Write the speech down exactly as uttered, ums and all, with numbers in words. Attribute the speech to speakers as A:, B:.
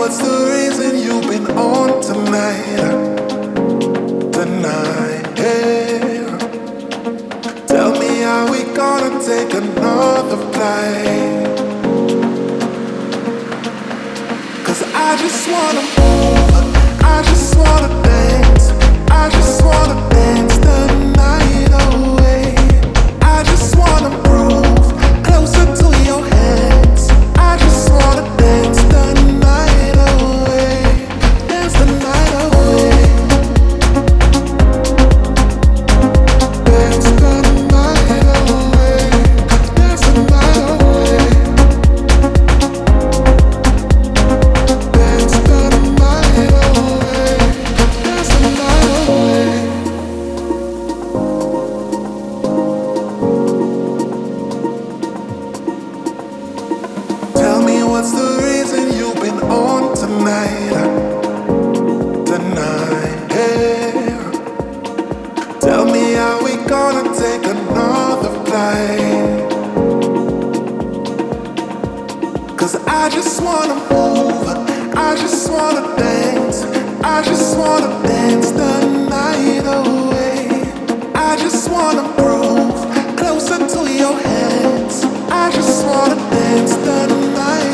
A: what's the reason you've been on tonight? Tonight, yeah. Tell me, are we gonna take another flight? Cause I just wanna move, I just wanna dance, I just wanna dance the night away. I just wanna move closer to your hands. I just wanna dance the night away, dance the night away, dance the night away, dance the night away, dance the night away, dance the night away. Tell me what's the reason you've been on tonight? Tonight, yeah. Tell me, are we gonna take another flight? Cause I just wanna move, I just wanna dance, I just wanna dance the night away. I just wanna move closer to your hands. I just wanna dance the night